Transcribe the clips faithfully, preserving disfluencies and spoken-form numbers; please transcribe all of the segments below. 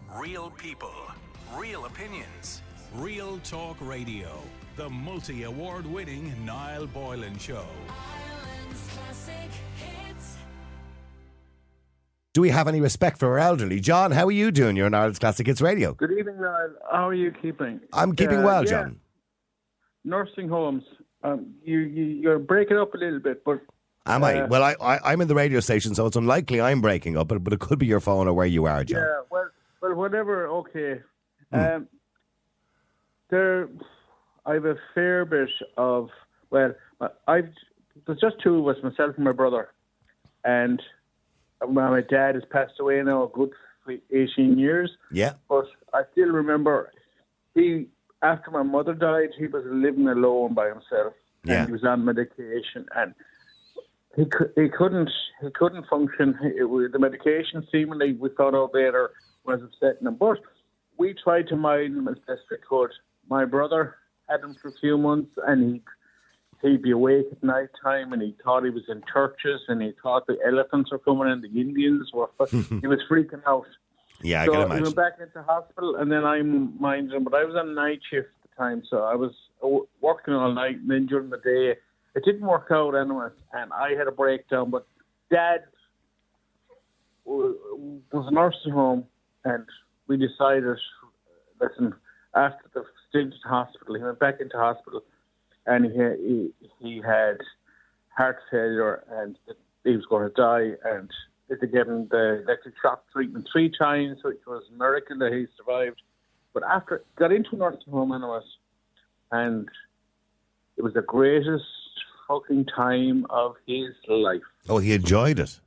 Real people, real opinions, Real Talk Radio. The multi-award winning Niall Boylan Show. Ireland's classic hits. Do we have any respect for our elderly? John, how are you doing? You're on Ireland's Classic Hits Radio. Good evening, Niall. How are you keeping? I'm keeping Uh, well, yeah. John. Nursing homes. Um, you, you, you're breaking up a little bit, but... Am I? uh, Well, I, I, I'm in the radio station, so it's unlikely I'm breaking up, but, but it could be your phone or where you are, John. Yeah, well, well, whatever, okay. Hmm. Um, there, I have a fair bit of... Well, I've... There's just two of us, myself and my brother. And well, my dad has passed away now a good eighteen years. Yeah. But I still remember he, after my mother died, he was living alone by himself. Yeah. And he was on medication, and he cou- he couldn't he couldn't function. It was, the medication seemingly, we thought out later, was upsetting him. But we tried to mind him as best we could. My brother had him for a few months, and he he'd be awake at night time, and he thought he was in churches, and he thought the elephants were coming and the Indians were. He was freaking out. Yeah, I so can he imagine. went back into hospital, and then I minded him. But I was on night shift at the time, so I was uh, working all night, and then during the day, it didn't work out anyway, and I had a breakdown. But Dad was a nursing home, and we decided, listen, after the stint in hospital, he went back into hospital, and he he, he had heart failure, and he was going to die, and they gave him the electric shock treatment three times, which was a miracle that he survived. But after got into a nursing home anyways, and it was the greatest fucking time of his life. Oh, he enjoyed it.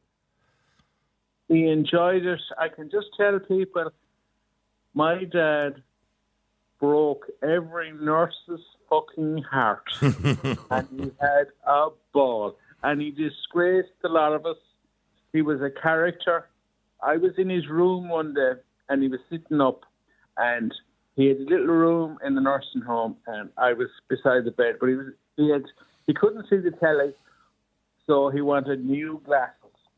He enjoyed it. I can just tell people, my dad broke every nurse's fucking heart. And he had a ball. And he disgraced a lot of us. He was a character. I was in his room one day, and he was sitting up, and he had a little room in the nursing home, and I was beside the bed. But he was he had he couldn't see the telly, so he wanted new glasses.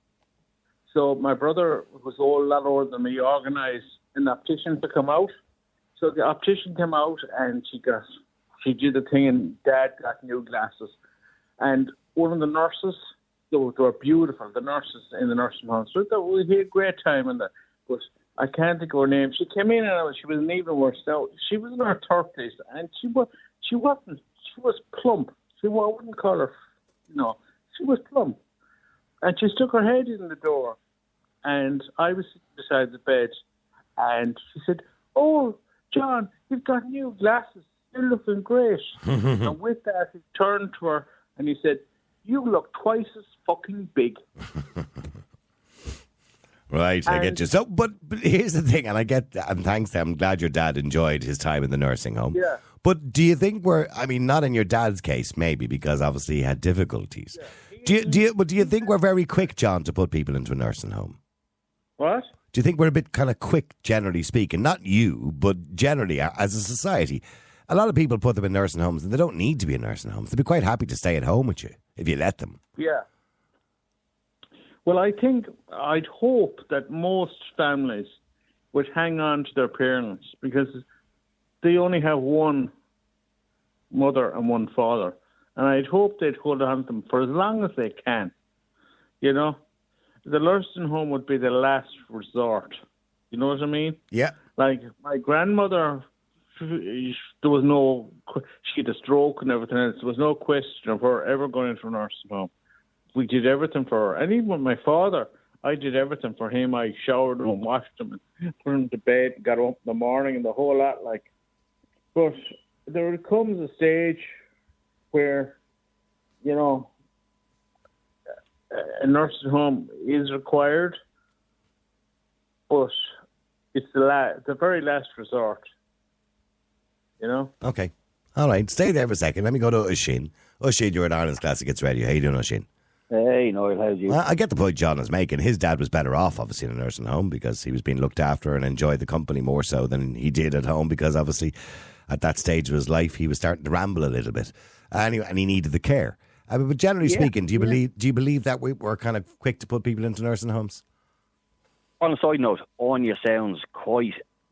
So my brother was all a lot older than me. Organised an optician to come out. So the optician came out, and she got she did the thing, and Dad got new glasses. And one of the nurses, they were, they were beautiful, the nurses in the nursing home. So they- we had a great time in that. But I can't think of her name. She came in, and she was an even worse. Now, she was in her thirties, and she was she wasn't she was plump. She wa- I wouldn't call her, you know, she was plump. And she stuck her head in the door, and I was sitting beside the bed, and she said, "Oh, John, you've got new glasses. You're looking great." And with that, he turned to her and he said, "You look twice as fucking big." Right, I get And- you. So, but, but here's the thing, and I get, and thanks to, I'm glad your dad enjoyed his time in the nursing home. Yeah. But do you think we're, I mean, not in your dad's case, maybe, because obviously he had difficulties. Do you, do you, but do you think we're very quick, John, to put people into a nursing home? What? Do you think we're a bit kind of quick, generally speaking? Not you, but generally a- as a society. A lot of people put them in nursing homes, and they don't need to be in nursing homes. They'd be quite happy to stay at home with you if you let them. Yeah. Well, I think, I'd hope that most families would hang on to their parents because they only have one mother and one father. And I'd hope they'd hold on to them for as long as they can. You know? The nursing home would be the last resort. You know what I mean? Yeah. Like, my grandmother, there was no, she had a stroke and everything else. There was no question of her ever going into a nursing home. We did everything for her. And even with my father, I did everything for him. I showered him and washed him and put him to bed, got him up in the morning and the whole lot. Like, but there comes a stage where, you know, a nursing home is required, but it's the la- the very last resort. You know? Okay. All right. Stay there for a second. Let me go to Oisin. Oisin, you're at Ireland's Classic Hits Radio. How you doing, Oisin? Hey, Noel, how's you? Well, I get the point John is making. His dad was better off, obviously, in a nursing home because he was being looked after and enjoyed the company more so than he did at home because, obviously, at that stage of his life, he was starting to ramble a little bit. And he, and he needed the care. I mean, but generally Yeah, speaking, do you yeah. believe do you believe that we, we're kind of quick to put people into nursing homes? On a side note, Anya sounds quite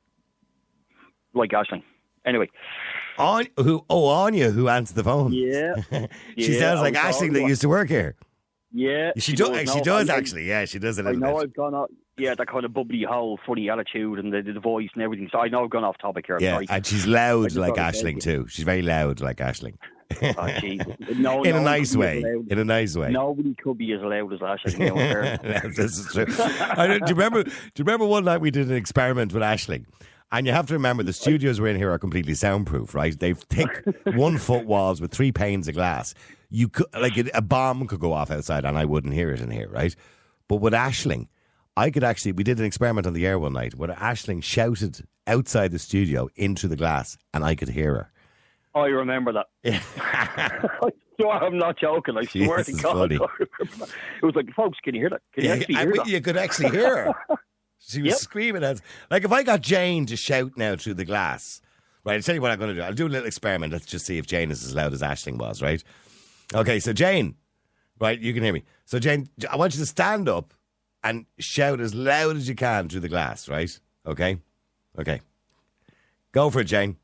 like Aisling. Anyway. On, who? Oh, Anya, who answered the phone. Yeah. She yeah, sounds I like was Aisling talking that to her. used to work here. Yeah. She, do, does. she No, does, I- actually. Yeah, she does a I little know bit. I've gone off, yeah, that kind of bubbly whole funny attitude and the, the voice and everything. So I know I've gone off topic here. I'm Yeah, sorry. and she's I loud just like thought it Aisling was- too. She's very loud like Aisling. Oh, Jesus. No, In a no one nice could be way. as loud- In a nice way. Nobody could be as loud as Aisling. You know, in fairness. this is true. I don't, do you remember? Do you remember one night we did an experiment with Aisling? And you have to remember the studios we're in here are completely soundproof, right? They've thick one foot walls with three panes of glass. You could like a bomb could go off outside and I wouldn't hear it in here, right? But with Aisling, I could actually. We did an experiment on the air one night where Aisling shouted outside the studio into the glass, and I could hear her. I remember that. I swear I'm not joking. I swear This to is God. funny. I remember that. It was like, folks, can you hear that? Can you Yeah, actually I hear mean, that? you could actually hear her. She was Yep. screaming at us. Like, if I got Jane to shout now through the glass, right, I'll tell you what I'm going to do. I'll do a little experiment. Let's just see if Jane is as loud as Aisling was, right? Okay, so Jane, right, you can hear me. So, Jane, I want you to stand up and shout as loud as you can through the glass, right? Okay? Okay. Go for it, Jane.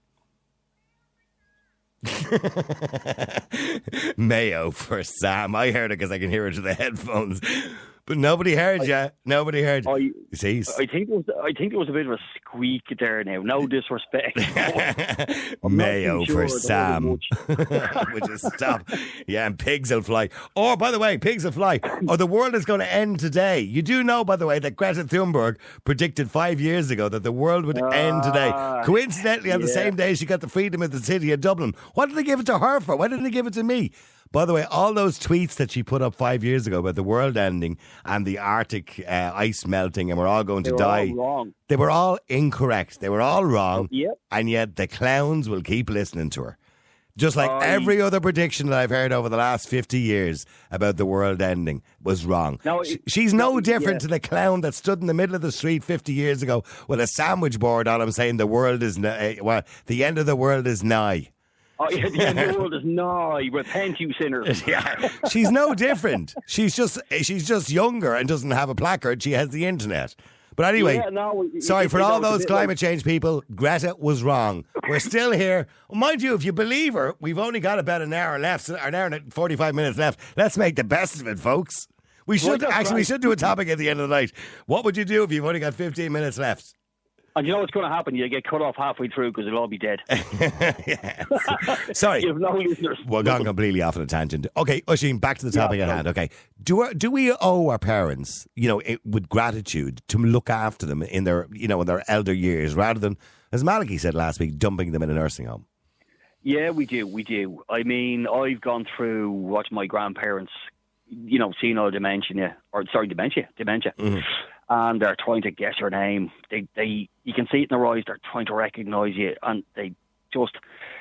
Mayo for Sam. I heard it because I can hear it through the headphones. But nobody heard you. Nobody heard you. I, You see? I think it was. I think there was a bit of a squeak there now. No disrespect. I'm not Mayo too for sure, Sam. don't know Would you stop? Yeah, and pigs will fly. Or, by the way, pigs will fly. Or the world is going to end today. You do know, by the way, that Greta Thunberg predicted five years ago that the world would end today. Ah, Coincidentally, on the yeah. same day she got the freedom of the city of Dublin. What did they give it to her for? Why didn't they give it to me? By the way, all those tweets that she put up five years ago about the world ending and the Arctic uh, ice melting and we're all going They to were die, all wrong. they were all incorrect. They were all wrong. Yep. And yet the clowns will keep listening to her. Just like I- every other prediction that I've heard over the last fifty years about the world ending was wrong. No, Sh- it- She's no no, different yeah. to the clown that stood in the middle of the street fifty years ago with a sandwich board on him saying the world is, ni- uh, well, the end of the world is nigh. Oh, yeah, the end of the world is nigh. Repent, you sinners. Yeah, she's no different. She's just she's just younger and doesn't have a placard. She has the internet. But anyway, Yeah, no, it- sorry it- for it all was a those bit climate like- change people. Greta was wrong. We're still here. Mind you, if you believe her, we've only got about an hour left, an hour and forty-five minutes left. Let's make the best of it, folks. We should that's actually we right. should do a topic at the end of the night. What would you do if you've only got fifteen minutes left? And you know what's going to happen? You get cut off halfway through because they'll all be dead. Yeah. Sorry. You have no listeners. We're gone completely off on a tangent. Okay, Oisin, back to the topic Yeah, at no. hand. Okay, do our, do we owe our parents, you know, it, with gratitude to look after them in their, you know, in their elder years, rather than, as Malachy said last week, dumping them in a nursing home? Yeah, we do. We do. I mean, I've gone through what my grandparents, you know, senile dementia, or sorry, dementia, dementia. Mm-hmm. And they're trying to guess your name. They, they, you can see it in their eyes. They're trying to recognise you, and they just,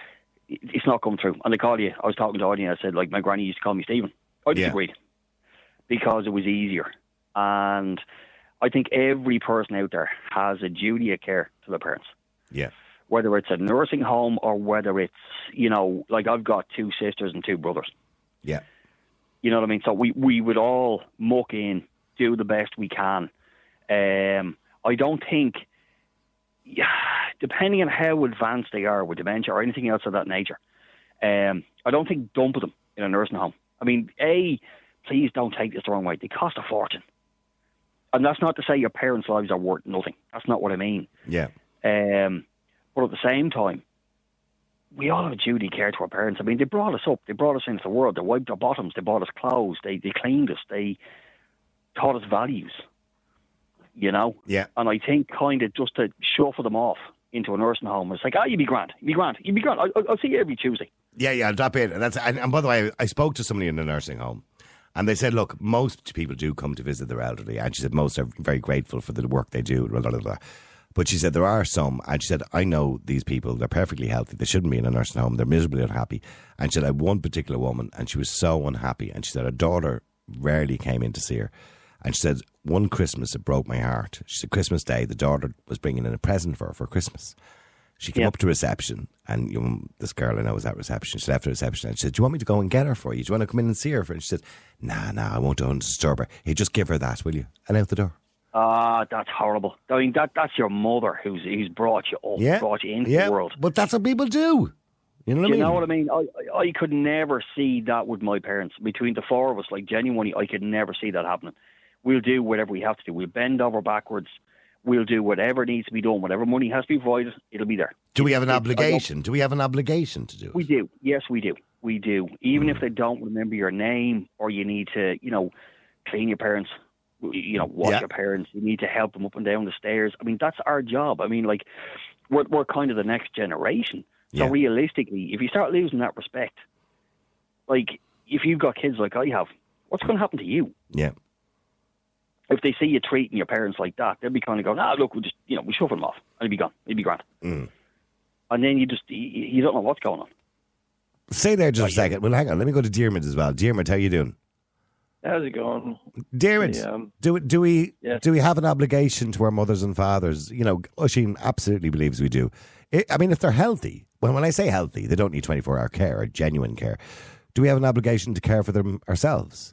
it's not coming through. And they call you. I was talking to Audie, and I said, like, my granny used to call me Stephen. I Yeah. disagreed because it was easier. And I think every person out there has a duty of care to their parents, Yeah. whether it's a nursing home or whether it's, you know, like I've got two sisters and two brothers. Yeah. You know what I mean? So we, we would all muck in, do the best we can. Um, I don't think, yeah, depending on how advanced they are with dementia or anything else of that nature, um, I don't think dump them in a nursing home. I mean, A, please don't take this the wrong way. They cost a fortune. And that's not to say your parents' lives are worth nothing. That's not what I mean. Yeah. Um, but at the same time, we all have a duty of care to our parents. I mean, they brought us up. They brought us into the world. They wiped our bottoms. They bought us clothes. They, they cleaned us. They taught us values. You know? Yeah. And I think kind of just to shuffle them off into a nursing home, it's like, ah, oh, you'd be grand. You'd be grand. You'd be grand. I, I'll see you every Tuesday. Yeah, yeah, I'll drop in. And, that's, and, and by the way, I spoke to somebody in a nursing home, and they said, look, most people do come to visit their elderly, and she said most are very grateful for the work they do, blah, blah, blah, blah. But she said there are some, and she said, I know these people, they're perfectly healthy, they shouldn't be in a nursing home, they're miserably unhappy. And she said, I had one particular woman, and she was so unhappy, and she said her daughter rarely came in to see her. And she said, one Christmas, it broke my heart. She said, Christmas Day, the daughter was bringing in a present for her for Christmas. She came Yeah. up to reception, and you know, this girl I know was at reception. She left the reception, and she said, do you want me to go and get her for you? Do you want to come in and see her? For? And she said, nah, nah, I won't, don't disturb her. Hey, just give her that, will you? And out the door. Ah, that's horrible. I mean, that that's your mother who's who's brought you up, Yeah. brought you into yeah. the world. But that's what people do. You know what You I mean? know what I mean? I, I I could never see that with my parents. Between the four of us, like genuinely, I could never see that happening. We'll do whatever we have to do. We'll bend over backwards. We'll do whatever needs to be done. Whatever money has to be provided, it'll be there. Do we have an It's- obligation? Do we have an obligation to do it? We do. Yes, we do. We do. Even if they don't remember your name, or you need to, you know, clean your parents, you know, wash Yeah. your parents, you need to help them up and down the stairs. I mean, that's our job. I mean, like, we're, we're kind of the next generation. So Yeah. realistically, if you start losing that respect, like, if you've got kids like I have, what's going to happen to you? Yeah. If they see you treating your parents like that, they'll be kind of going, ah, look, we'll just, you know, we'll shuffle them off. And he'll be gone. He'll be grand. Mm. And then you just, you, you don't know what's going on. Stay there just a second. Well, hang on. Let me go to Diarmid as well. Diarmid, how you doing? How's it going? Diarmid, Yeah, um, do do we yes. do we have an obligation to our mothers and fathers? You know, Oisin absolutely believes we do. I I mean, if they're healthy, well, when I say healthy, they don't need twenty-four hour care or genuine care. Do we have an obligation to care for them ourselves?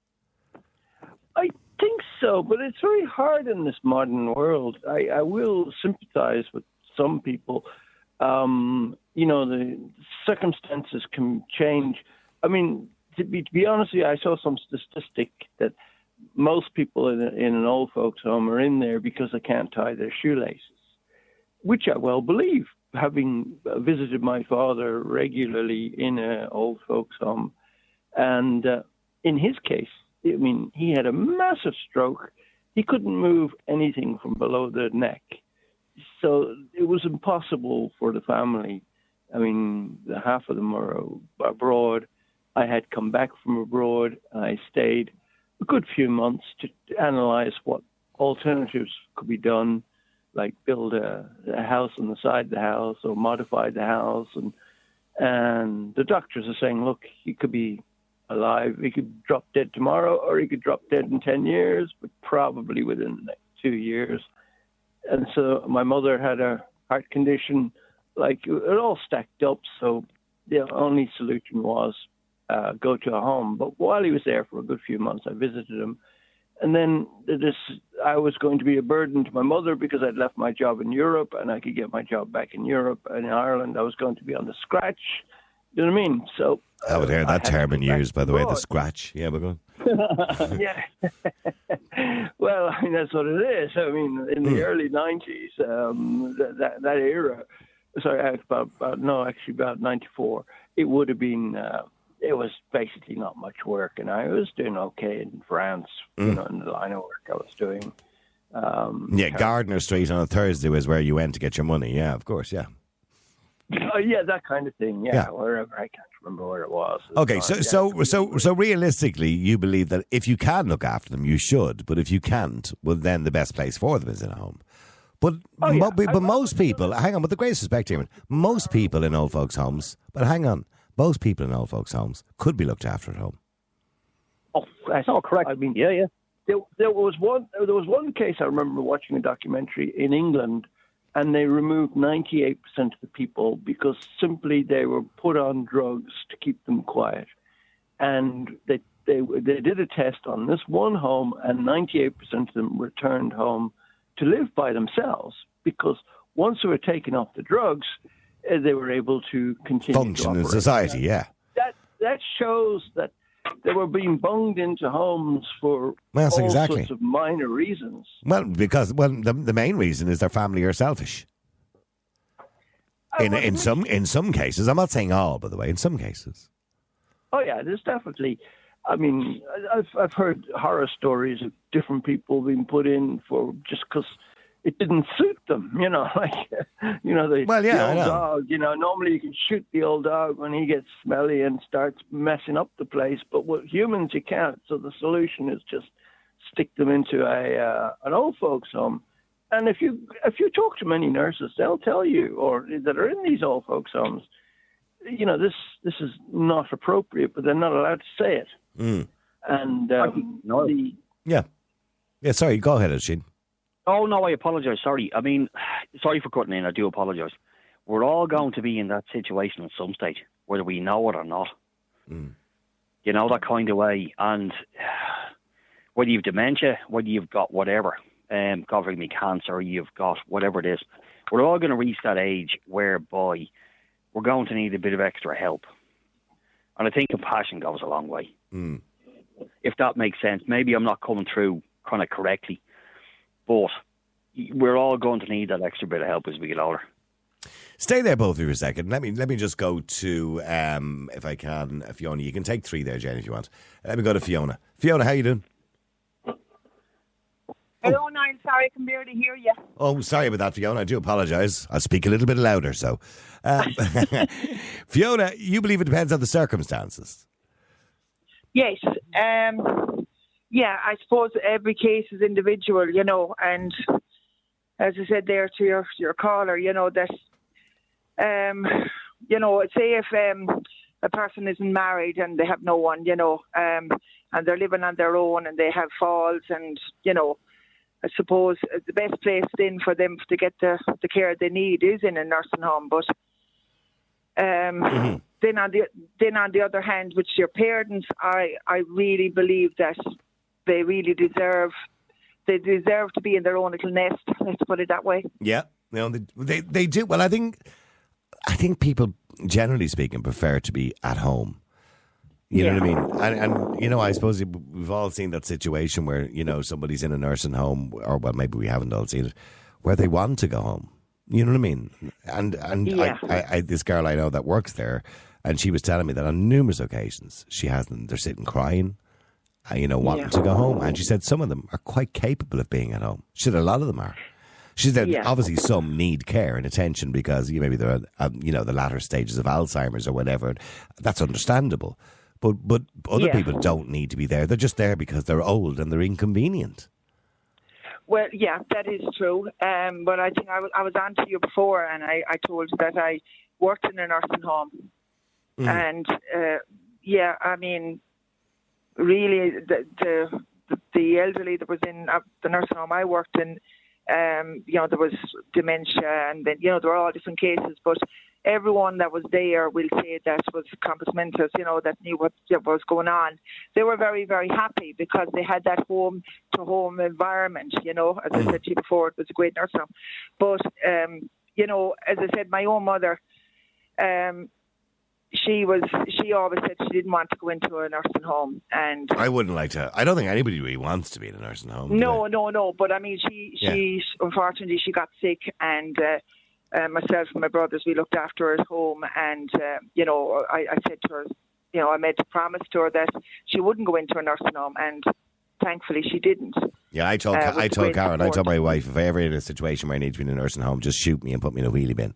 I think so, but it's very hard in this modern world. I, I will sympathize with some people. Um, you know, the circumstances can change. I mean, to be, to be honest with you, I saw some statistic that most people in, a, in an old folks' home are in there because they can't tie their shoelaces, which I well believe, having visited my father regularly in an old folks' home. And uh, in his case, I mean, he had a massive stroke. He couldn't move anything from below the neck. So it was impossible for the family. I mean, the half of them were abroad. I had come back from abroad. I stayed a good few months to, to analyze what alternatives could be done, like build a, a house on the side of the house or modify the house. And and the doctors are saying, look, he could be alive. He could drop dead tomorrow, or he could drop dead in ten years, but probably within the next two years. And so my mother had a heart condition, like it all stacked up. So the only solution was uh, go to a home. But while he was there for a good few months, I visited him. And then this, I was going to be a burden to my mother because I'd left my job in Europe and I could get my job back in Europe. And in Ireland, I was going to be on the scratch. You know what I mean? So I would hear I that had term to in go back years, by the way, the abroad. scratch. Yeah, but go on. Yeah. Well, I mean, that's what it is. I mean, in the Mm. early nineties, um, that, that that era, sorry, about, about no, actually about ninety-four, it would have been, uh, it was basically not much work. And I was doing okay in France, you know, in the line of work I was doing. Um, Yeah, Gardner Street on a Thursday was where you went to get your money. Yeah, of course, yeah. Oh, yeah, that kind of thing. Yeah, Yeah. wherever. I can't remember where it was. It was Okay, on- so yeah. so so so realistically, you believe that if you can look after them, you should. But if you can't, well, then the best place for them is in a home. But Oh, yeah. mo- but I- most people, hang on, with the greatest respect, Eamon, most people in old folks' homes. But hang on, most people in old folks' homes could be looked after at home. Oh, that's Oh, correct. I mean, Yeah, yeah. There, there was one. There was one case I remember watching a documentary in England, and they removed ninety-eight percent of the people because simply they were put on drugs to keep them quiet, and they they they did a test on this one home, and ninety-eight percent of them returned home to live by themselves because once they were taken off the drugs, uh, they were able to continue Function to in operate. society, yeah. That that shows that they were being bunged into homes for Well, that's all exactly. sorts of minor reasons. Well, because well, the, the main reason is their family are selfish. In I in would- some in some cases, I'm not saying all, by the way. In some cases, Oh yeah, there's definitely. I mean, I- I've I've heard horror stories of different people being put in for just because it didn't suit them. You know, like you know the, Well, yeah, the I old know. dog. You know, normally you can shoot the old dog when he gets smelly and starts messing up the place, but with humans you can't. So the solution is just stick them into a uh, an old folks home. And if you if you talk to many nurses, they'll tell you, or that are in these old folks homes, you know, this this is not appropriate, but they're not allowed to say it. Mm. And um, No. the yeah, yeah. Sorry, go ahead, Oisin. Oh, no, I apologise. Sorry. I mean, sorry for cutting in. I do apologise. We're all going to be in that situation at some stage, whether we know it or not. Mm. You know, that kind of way. And whether you've dementia, whether you've got whatever, um, covering me cancer, you've got whatever it is. We're all going to reach that age whereby we're going to need a bit of extra help. And I think compassion goes a long way. Mm. If that makes sense. Maybe I'm not coming through kind of correctly, but we're all going to need that extra bit of help as we get older. Stay there, both of you, for a second. Let me let me just go to, um, if I can, Fiona. You can take three there, Jane, if you want. Let me go to Fiona. Fiona, how you doing? Hello, Niall. Sorry, I can barely hear you. Oh, sorry about that, Fiona. I do apologise. I'll speak a little bit louder. So, um, Fiona, you believe it depends on the circumstances? Yes. Um, yeah, I suppose every case is individual, you know, and as I said there to your, your caller, you know, that, um, you know, say if um, a person isn't married and they have no one, you know, um, and they're living on their own and they have falls and, you know, I suppose the best place then for them to get the, the care they need is in a nursing home. But um, mm-hmm. then on the then on the other hand, with your parents, I, I really believe that they really deserve they deserve to be in their own little nest. Let's put it that way. Yeah, no, they, they they do. Well, I think I think people, generally speaking, prefer to be at home. You yeah. know what I mean? And, and, you know, I suppose we've all seen that situation where, you know, somebody's in a nursing home, or, well, maybe we haven't all seen it, where they want to go home. You know what I mean? And and yeah. I, I, I, this girl I know that works there, and she was telling me that on numerous occasions she has them, they're sitting crying, and, you know, wanting yeah. to go home. And she said some of them are quite capable of being at home. She said a lot of them are. She said yeah. obviously some need care and attention because you maybe they're, um, you know, the latter stages of Alzheimer's or whatever. That's understandable. But but other yeah. people don't need to be there. They're just there because they're old and they're inconvenient. Well, yeah, that is true. Um, but I think I was, I was on to you before, and I, I told you that I worked in a nursing home. Mm. And, uh, yeah, I mean, really, the, the, the elderly that was in uh, the nursing home I worked in, um, you know, there was dementia, and then, you know, there were all different cases, but everyone that was there will say that was compos mentis, you know, that knew what was going on. They were very, very happy because they had that home-to-home environment, you know. As I said to you before, it was a great nursing home. But, um, you know, as I said, my own mother, um, she was, she always said she didn't want to go into a nursing home. And I wouldn't like to. I don't think anybody really wants to be in a nursing home. No, no, no. But, I mean, she, she yeah. unfortunately, she got sick, and uh, Uh, myself and my brothers, we looked after her at home, and uh, you know, I, I said to her, you know, I made a promise to her that she wouldn't go into a nursing home, and thankfully she didn't. Yeah, I told uh, I told Karen, support. I told my wife, if I ever in a situation where I need to be in a nursing home, just shoot me and put me in a wheelie bin.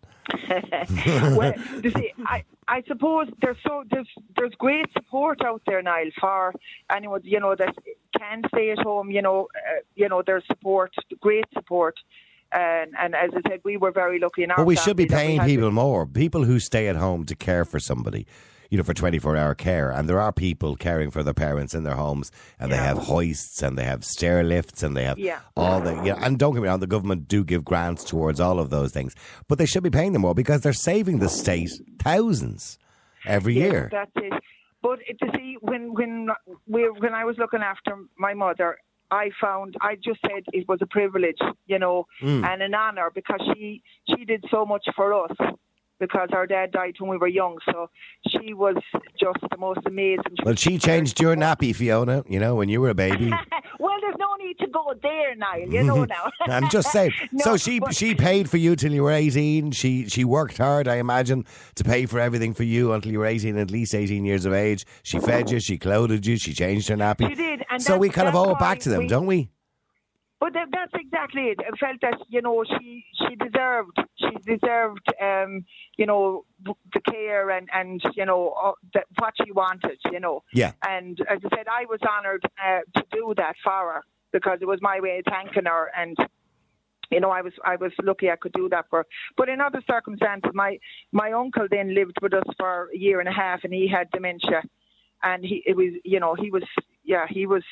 Well, you see, I, I suppose there's so there's there's great support out there, Niall, for anyone, you know, that can stay at home. You know, uh, you know, there's support, great support. And, and as I said, we were very lucky in our Well, we should be paying people it. more. People who stay at home to care for somebody, you know, for twenty-four hour care. And there are people caring for their parents in their homes, and yeah. they have hoists, and they have stair lifts, and they have yeah. all the, you know, and don't get me wrong, the government do give grants towards all of those things. But they should be paying them more because they're saving the state thousands every yeah, year. That's it. But to see, when, when, we, when I was looking after my mother, I found, I just said it was a privilege, you know, mm. and an honour, because she, she did so much for us, because our dad died when we were young, so she was just the most amazing. Well, she changed your nappy, Fiona, you know, when you were a baby. Well, there's no need to go there, Niall, you know now. I'm just saying. No, so she but, she paid for you till you were eighteen. She she worked hard, I imagine, to pay for everything for you until you were eighteen, at least eighteen years of age. She fed you, she clothed you, she changed her nappy. She did. And so we kind of owe it back to them, we, don't we? But that, that's exactly it. I felt that, you know, she she deserved, she deserved, um, you know, the care and, and you know, uh, that, what she wanted, you know. Yeah. And as I said, I was honoured uh, to do that for her, because it was my way of thanking her, and you know, I was I was lucky I could do that for her. But in other circumstances, my my uncle then lived with us for a year and a half, and he had dementia, and he it was you know he was yeah he was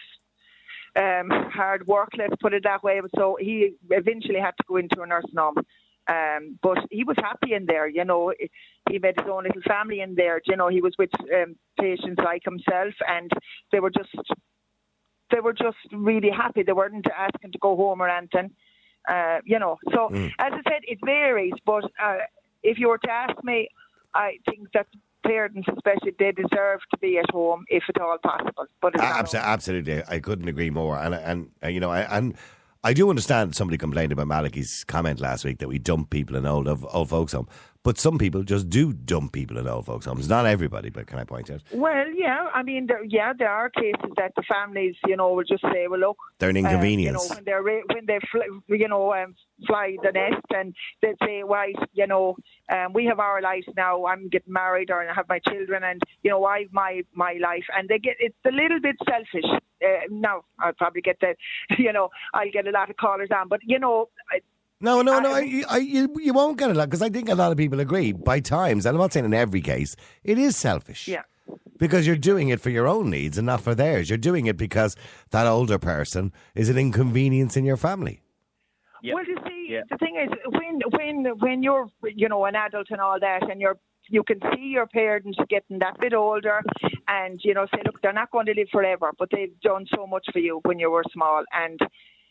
um, hard work, let's put it that way. So he eventually had to go into a nursing home. Um, but he was happy in there, you know. He made his own little family in there. You know, he was with um, patients like himself, and they were just they were just really happy. They weren't asking to go home or anything, uh, you know. So, Mm. as I said, it varies. But uh, if you were to ask me, I think that parents, especially, they deserve to be at home if at all possible. But it's not Abso- absolutely, I couldn't agree more. And and uh, you know, I, and I do understand somebody complained about Malachi's comment last week that we dump people in old old folks home. But some people just do dump people in old folks homes. Not everybody, but can I point out? Well, yeah, I mean, there, yeah, there are cases that the families, you know, will just say, well, look, They're an uh, inconvenience. you know, when they're ra- when they fl- you know um, fly the nest, and they say, right, you know, um, we have our lives now. I'm getting married, or I have my children, and you know, I've my my life, and they get it's a little bit selfish. Uh, now I'll probably get the, you know, I'll get a lot of callers on, but you know. I, No, no, no. I- I, I, you, you won't get a lot because I think a lot of people agree by times, and I'm not saying in every case, it is selfish. Yeah. Because you're doing it for your own needs and not for theirs. You're doing it because that older person is an inconvenience in your family. Yeah. Well, you see, Yeah. the thing is, when when when you're you know an adult and all that, and you're you can see your parents getting that bit older, and you know say, look, they're not going to live forever, but they've done so much for you when you were small, and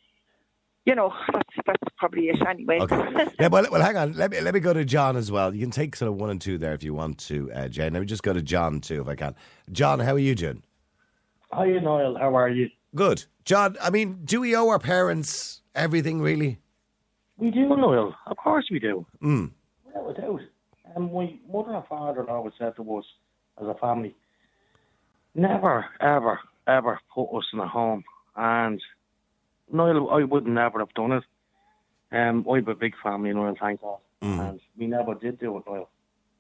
you know that's that's probably it anyway. Okay. Yeah, well, well, hang on. Let me let me go to John as well. You can take sort of one and two there if you want to, uh, Jane. Let me just go to John too, if I can. John, how are you doing? Hi, Niall. How are you? Good. John, I mean, do we owe our parents everything, really? We do, Niall. Of course we do. Mm. Without a doubt. And my mother and father always said to us as a family, never, ever, ever put us in a home. And Niall, I would never have done it. Um, I have a big family, Niall, thank God. Mm. And we never did do it, Niall.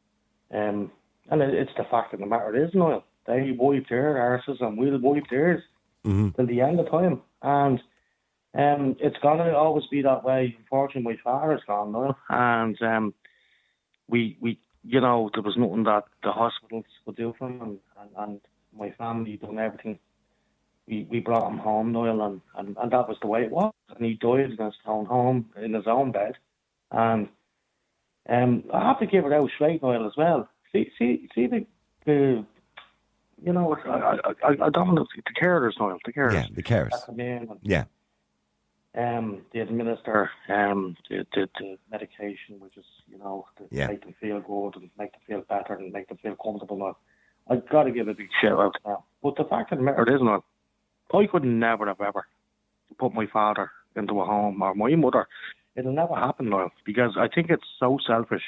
Um, and it, it's the fact of the matter is, Niall, they wiped their arses and we'll wipe theirs Mm-hmm. till the end of time. And um, it's going to always be that way. Unfortunately, my father's gone now. And um, we, we, you know, there was nothing that the hospitals could do for him. And, and, and my family done everything. We we brought him home, Niall, and, and, and that was the way it was. And he died in his own home, in his own bed. And um, I have to give it out straight, Niall, as well. See, see, see the, the you know, I, I, I, I don't know, the carers, Niall, the carers. Yeah, the carers. That come in and, Yeah. um, they administer um, the, the, the medication, which is, you know, to Yeah. make them feel good and make them feel better and make them feel comfortable. Now, I've got to give a big shout out to them. But the fact of the matter is, Niall, I could never have ever put my father into a home or my mother. It'll never happen, Niall, because I think it's so selfish.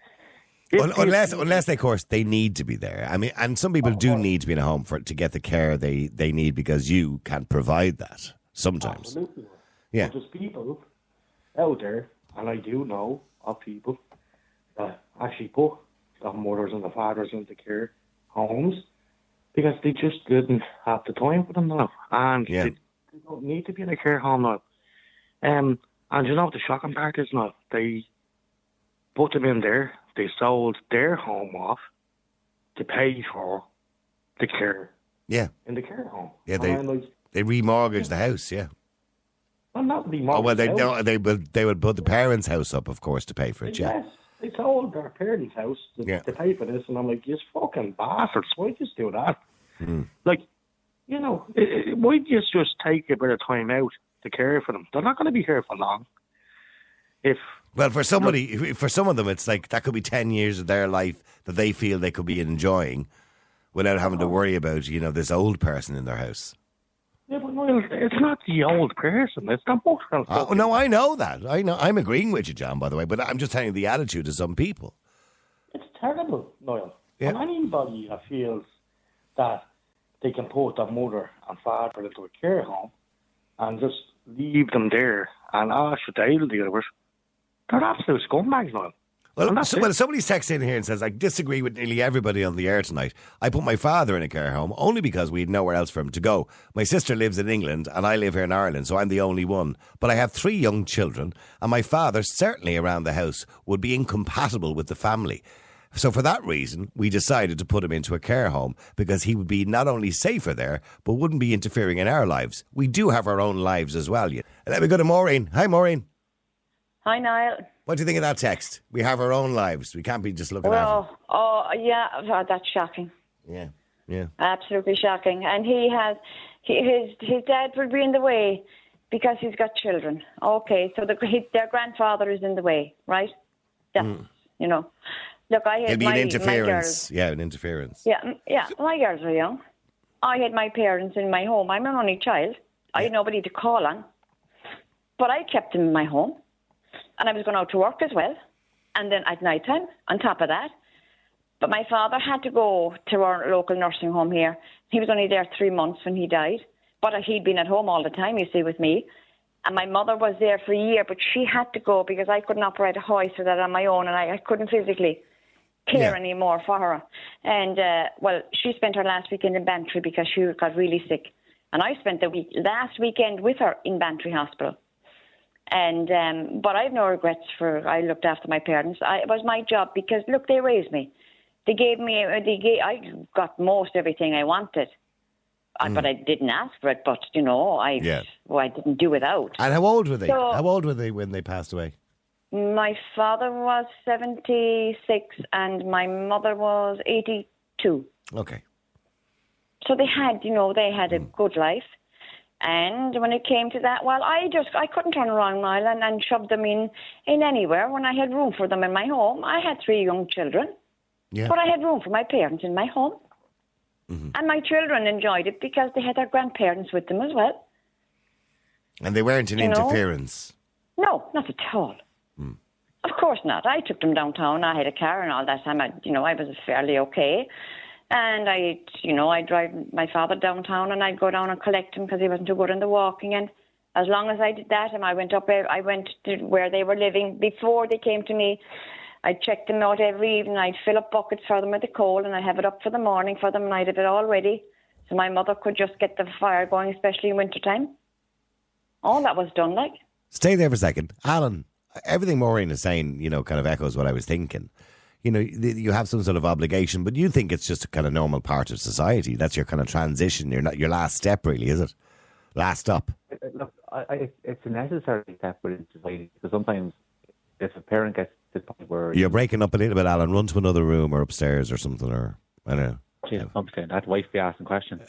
If- Un- unless, unless of course, they need to be there. I mean, and some people do need to be in a home for to get the care they, they need because you can't provide that sometimes. Absolutely. Yeah. But there's people out there, and I do know of people that actually put the mothers and the fathers into care homes because they just didn't have the time for them now. And Yeah. they, they don't need to be in a care home now. Um, and you know what the shocking part is now? They put them in there, they sold their home off to pay for the care Yeah. in the care home. Yeah, they- And I'm like, They remortgage the house, yeah. well, not be Oh, well, they mortgaged out. don't, they will they would put the parents' house up, of course, to pay for it, yeah. Yes, they sold their parents' house to, Yeah. to pay for this, and I'm like, you fucking bastards, why just do that? Mm. Like, you know, i i why you just take a bit of time out to care for them? They're not going to be here for long. If Well, for somebody, for some of them, it's like that could be ten years of their life that they feel they could be enjoying without having to worry about, you know, this old person in their house. yeah, but Niall, it's not the old person, it's the mother. Oh, no, I know that. I know. I'm agreeing with you, John, by the way, but I'm just telling you the attitude of some people. It's terrible, Niall. Yeah. And anybody that feels that they can put their mother and father into a care home and just leave them there and ask oh, they'll deal with it, they're absolute scumbags, Niall. And Well, that's so, it. well, somebody's texting in here and says, I disagree with nearly everybody on the air tonight. I put my father in a care home only because we had nowhere else for him to go. My sister lives in England and I live here in Ireland, so I'm the only one. But I have three young children and my father, certainly around the house, would be incompatible with the family. So for that reason, we decided to put him into a care home because he would be not only safer there, but wouldn't be interfering in our lives. We do have our own lives as well. Yet. Let me go to Maureen. Hi, Maureen. Hi, Niall. What do you think of that text? We have our own lives. We can't be just looking at Well, oh, yeah, oh, that's shocking. them. Yeah. Yeah. Absolutely shocking. And he has, he, his his dad will be in the way because he's got children. Okay, so the, his, their grandfather is in the way, right? That's, Mm. you know. Look, I It'll had be my, an my interference. girls. Yeah, an interference. Yeah, mm, yeah, my girls were young. I had my parents in my home. I'm an only child. I had nobody to call on. But I kept them in my home. And I was going out to work as well. And then at night time, on top of that. But my father had to go to our local nursing home here. He was only there three months when he died. But he'd been at home all the time, you see, with me. And my mother was there for a year, but she had to go because I couldn't operate a hoist or that on my own, and I, I couldn't physically care Yeah. anymore for her. And, uh, well, she spent her last weekend in Bantry because she got really sick. And I spent the week last weekend with her in Bantry Hospital. And um, but I have no regrets for I looked after my parents. I, it was my job because look, they raised me. They gave me. They gave, I got most everything I wanted, I, but I didn't ask for it. But you know, I Yeah. well, I didn't do without. And how old were they? So- how old were they when they passed away? My father was seventy-six and my mother was eighty-two. Okay. So they had, you know, they had a good life. And when it came to that, well, I just, I couldn't turn around, Niall, and, and shove them in, in anywhere when I had room for them in my home. I had three young children, Yeah. but I had room for my parents in my home. And my children enjoyed it because they had their grandparents with them as well. And they weren't an You know? interference. No, not at all. Of course not. I took them downtown. I had a car and all that time. I, you know, I was fairly okay. And I, you know, I'd drive my father downtown and I'd go down and collect him because he wasn't too good in the walking. And as long as I did that, and I went up, I went to where they were living before they came to me. I'd check them out every evening. I'd fill up buckets for them with the coal and I'd have it up for the morning for them and I'd have it all ready. So my mother could just get the fire going, especially in wintertime. All that was done, like. Stay there for a second. Alan, everything Maureen is saying, you know, kind of echoes what I was thinking. You know, th- you have some sort of obligation, but you think it's just a kind of normal part of society. That's your kind of transition. You're not your last step, really, is it? Last stop. Look, I, I, it's a necessary step within society because sometimes if a parent gets to the point where You're breaking up a little bit, Alan. Run to another room or upstairs or something, or I don't know. Jeez, I'm saying that wife be asking questions.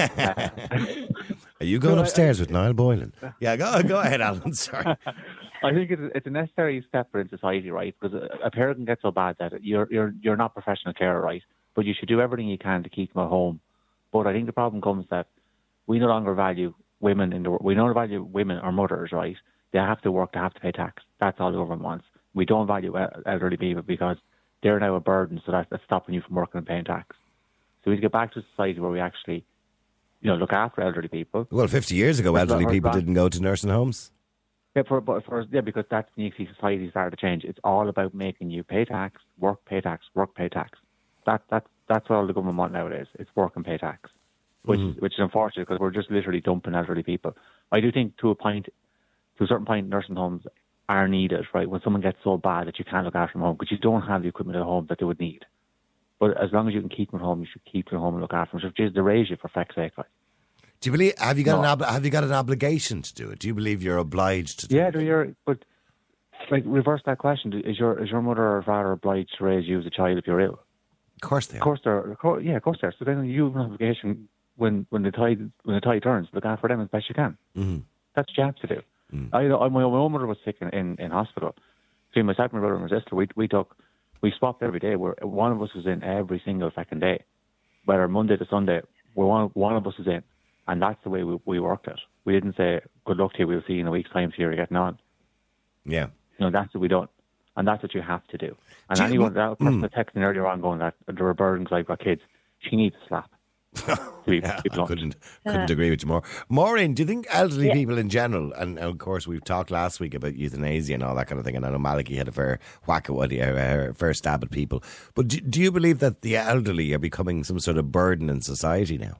Are you going No, I- upstairs with Niall Boylan? Yeah, go go ahead, Alan. Sorry. I think it's, it's a necessary step in society, right? Because a, a parent can get so bad that you're you're you're not professional care, right? But you should do everything you can to keep them at home. But I think the problem comes that we no longer value women in the we no longer value women or mothers, right? They have to work, they have to pay tax. That's all the government wants. We don't value el- elderly people because they're now a burden, so that's, that's stopping you from working and paying tax. So we need to get back to a society where we actually, you know, look after elderly people. Well, fifty years ago, But- elderly but- people but- didn't go to nursing homes. Yeah, for, but for, yeah, because that's when you see society started to change. It's all about making you pay tax, work, pay tax, work, pay tax. That that that's what all the government want nowadays. It's work and pay tax, which is, which is unfortunate because we're just literally dumping elderly people. I do think to a point, to a certain point, nursing homes are needed, right? When someone gets so bad that you can't look after them at home because you don't have the equipment at home that they would need. But as long as you can keep them at home, you should keep them at home and look after them. So just they raise you for feck's sake, right? Do you believe? Have you got No. an ob- have you got an obligation to do it? Do you believe you're obliged to do Yeah, it? you're. But like, reverse that question: Is your is your mother or father obliged to raise you as a child if you're ill? Of course they Of are. course they're. Of course, yeah, of course they're. So then you have an obligation when when the tide when the tide turns, look after them as best you can. Mhm. That's what you have to do. I, I my, my own mother was sick in, in, in hospital. Between myself, my brother, and my sister, we we took we swapped every day. Where one of us was in every single second day, whether Monday to Sunday, where one one of us is in. And that's the way we, we worked it. We didn't say, good luck to you, we'll see you in a week's time, see how you're getting on. Yeah. You know, that's what we done. And that's what you have to do. And Do you- anyone, that person that texted me earlier on going that there are burdens I've got kids, she needs a slap. to be, Yeah, to be I blunt. couldn't couldn't agree with you more. Maureen, do you think elderly Yeah. people in general, and, and of course we've talked last week about euthanasia and all that kind of thing, and I know Maliki had a fair whack at what he, uh, a fair stab at people, but do, do you believe that the elderly are becoming some sort of burden in society now?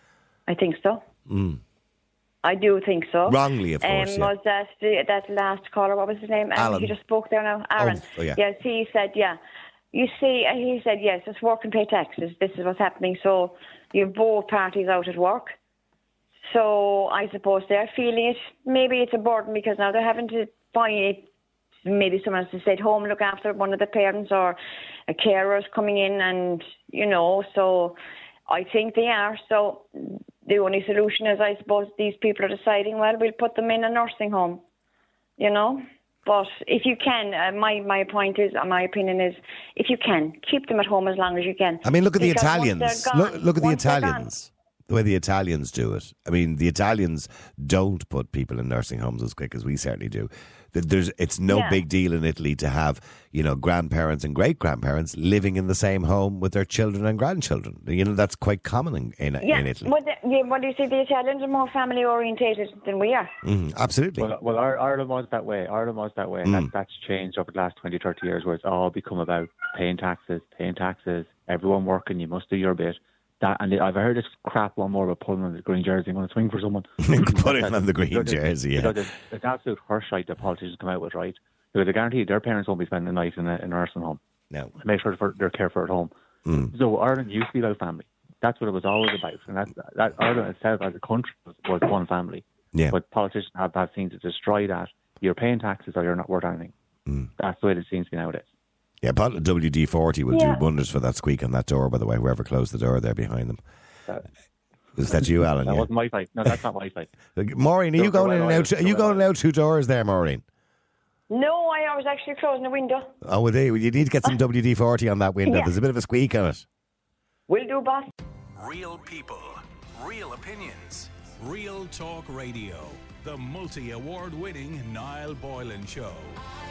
I think so. I do think so. Wrongly, of course, Um, yeah. Was that the, that last caller? What was his name? Um, Alan. He just spoke there now. Aaron. Oh, oh, yeah. Yes, he said, yeah. You see, uh, he said, yes, it's work and pay taxes. This is what's happening. So you have both parties out at work. So I suppose they're feeling it. Maybe it's a burden because now they're having to find it. Maybe someone has to stay at home, look after one of the parents, or a carer is coming in, and you know. So I think they are. So the only solution is, I suppose, these people are deciding, well, we'll put them in a nursing home, you know. But if you can, uh, my, my point is, uh, my opinion is, if you can, keep them at home as long as you can. I mean, look at the Because once Italians. they're gone- Look, look at the once they're gone- Italians. The way the Italians do it. I mean, the Italians don't put people in nursing homes as quick as we certainly do. Th- There's, it's no Yeah. big deal in Italy to have, you know, grandparents and great grandparents living in the same home with their children and grandchildren. You know, that's quite common in in, Yeah, in Italy. but the, yeah, what do you see? The Italians are more family orientated than we are. Mhm, absolutely. Well, well, Ir- Ireland was that way. Ireland was that way. Mm. That, that's changed over the last twenty, thirty years, where it's all become about paying taxes, paying taxes, everyone working, you must do your bit. That, and I've heard this crap one more about pulling on the green jersey. I'm going to swing for someone. Putting on the green Because it's- jersey, yeah. because It's, it's absolute horseshit that politicians come out with, right? Because I guarantee you, their parents won't be spending the night in a, in a nursing home. No. Make sure for, they're cared for at home. Mm. So Ireland used to be about family. That's what it was always about. And that, that Ireland itself as a country was, was one family. Yeah. But politicians have that seem to destroy that. You're paying taxes or you're not worth anything. Mm. That's the way it seems to be nowadays. Yeah, but W D forty will Yeah. do wonders for that squeak on that door, by the way, whoever closed the door there behind them. That, Is that you, Alan? that Yeah. wasn't my fight. No, that's not my fight. Like, Maureen, are They're- you going they're in and well out? Are oiled. you They're going well out two doors there, Maureen? No, I was actually closing the window. Oh, well, they, you need to get some W D forty on that window. Yeah. There's a bit of a squeak on it. Will do, boss. Real people, real opinions, real talk radio. The multi-award winning Niall Boylan Show.